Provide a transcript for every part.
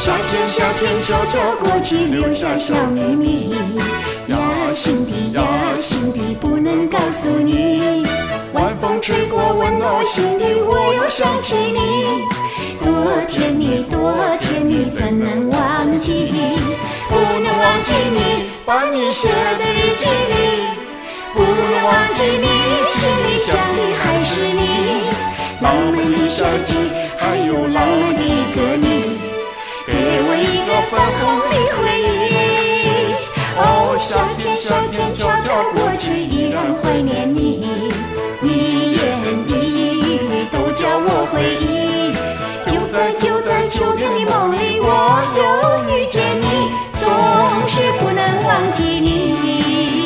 夏天悄悄过去，留下小秘密。呀，心底不能告诉你。晚风吹过，温暖我心底，我又想起你。多甜蜜，多甜蜜，怎能忘记？不能忘记你，把你写在日记里。不能忘记你，心里想的还是你。浪漫的夏季，还有浪漫的一个你。给我一个粉红的回忆。哦，夏天悄悄过去，依然怀念你。一言一语都叫我回忆。就在秋天的梦里，我又遇见你，总是不能忘记你。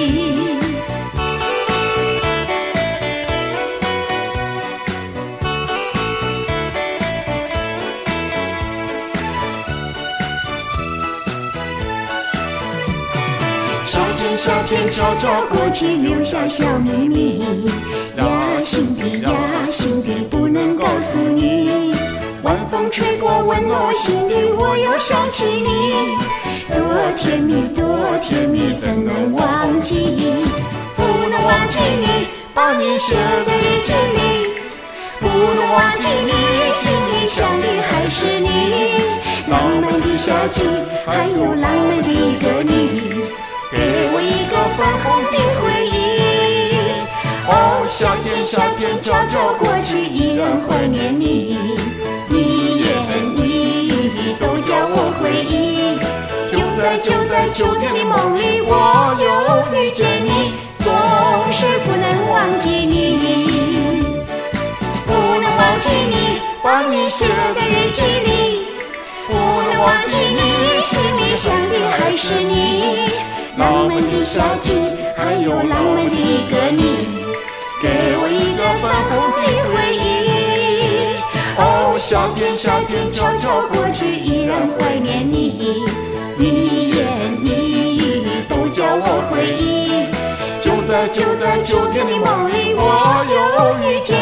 夏天悄悄过去，留下小秘密。呀，心底不能告诉你。晚风吹过，温暖我心底，我又想起你。多甜蜜，多甜蜜，怎能忘记？不能忘记你，把你写在日记里。不能忘记你，心里想的还是你。浪漫的夏季，还有浪漫的一个你。给我一个粉红的回忆。哦，夏天悄悄过去，依然怀念你。一言一语都叫我回忆。就在秋天的梦里，我又遇见你，总是不能忘记你。不能忘记你，把你写在日记里。不能忘记你，心里想的还是你。浪漫的夏季，还有浪漫的一个你。给我一个粉红的回忆。哦，夏天悄悄过去，依然怀念你。一言一语都叫我回忆。就在秋天的梦里，我又遇见